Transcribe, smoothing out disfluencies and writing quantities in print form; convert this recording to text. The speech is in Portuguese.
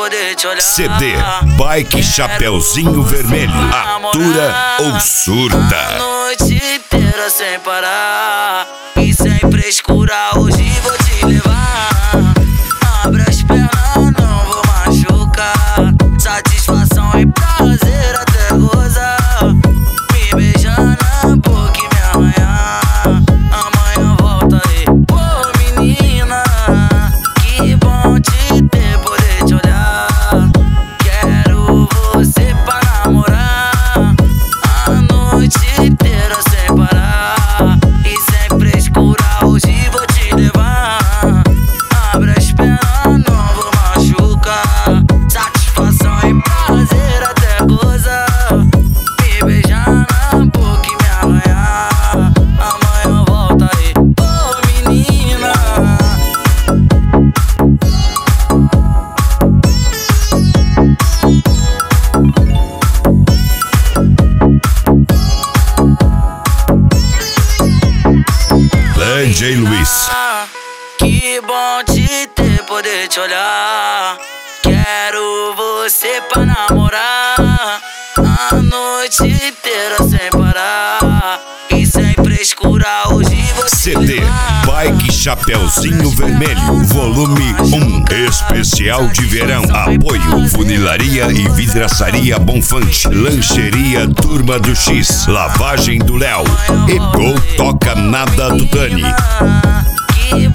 poder te olhar. CD Bike Chapeuzinho Vermelho. Atura ou surta. A noite inteira sem parar e sempre escura. Hoje vou te levar. Abre as pernas, não vou machucar. Satisfação e prazer até gozar. Me beijar na boca e me arranhar. Amanhã volta aí. Ô menina, que bom te ter, poder te olhar. Quero você pra namorar a noite inteira sem parar e sempre escurar. Hoje vou te levar. Abre as pernas, não vou machucar. Satisfação e prazer até gozar. Me beijar na boca e me arranhar. Amanhã volta aí. Ô menina, DJ Luiz. que bom te ter, poder te olhar. Quero você pra namorar a noite inteira sem parar e sempre escurar. Hoje você CD Bike Chapeuzinho Vermelho, volume 1, especial de verão. Apoio Funilaria e Vidraçaria Bonfante, Lancheria Turma do X, Lavagem do Léo e Gol Toca Nada do Dani. Que